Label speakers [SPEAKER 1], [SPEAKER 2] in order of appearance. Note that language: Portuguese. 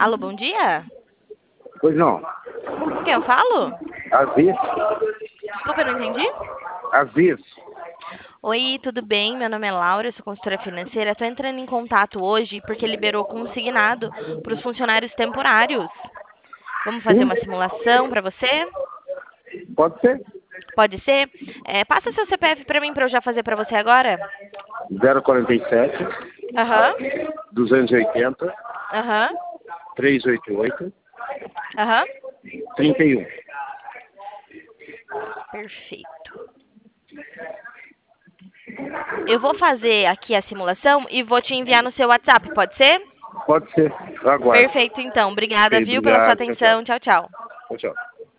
[SPEAKER 1] Alô, bom dia?
[SPEAKER 2] Pois não.
[SPEAKER 1] Com quem eu falo?
[SPEAKER 2] Aziz?
[SPEAKER 1] Desculpa, eu não entendi.
[SPEAKER 2] Aziz?
[SPEAKER 1] Oi, tudo bem? Meu nome é Laura, eu sou consultora financeira. Estou entrando em contato hoje porque liberou consignado para os funcionários temporários. Vamos fazer
[SPEAKER 2] Sim?
[SPEAKER 1] uma simulação para você?
[SPEAKER 2] Pode ser?
[SPEAKER 1] Pode ser? Passa seu CPF para mim para eu já fazer para você agora.
[SPEAKER 2] 047
[SPEAKER 1] Aham,
[SPEAKER 2] 280
[SPEAKER 1] aham,
[SPEAKER 2] 388
[SPEAKER 1] aham.
[SPEAKER 2] 31.
[SPEAKER 1] Perfeito. Eu vou fazer aqui a simulação e vou te enviar no seu WhatsApp, pode ser?
[SPEAKER 2] Pode ser. Aguardo.
[SPEAKER 1] Perfeito, então. Obrigada,
[SPEAKER 2] Ok,
[SPEAKER 1] viu, pela sua
[SPEAKER 2] obrigado. Tchau, tchau.
[SPEAKER 1] atenção. Tchau, tchau.
[SPEAKER 2] Tchau, tchau.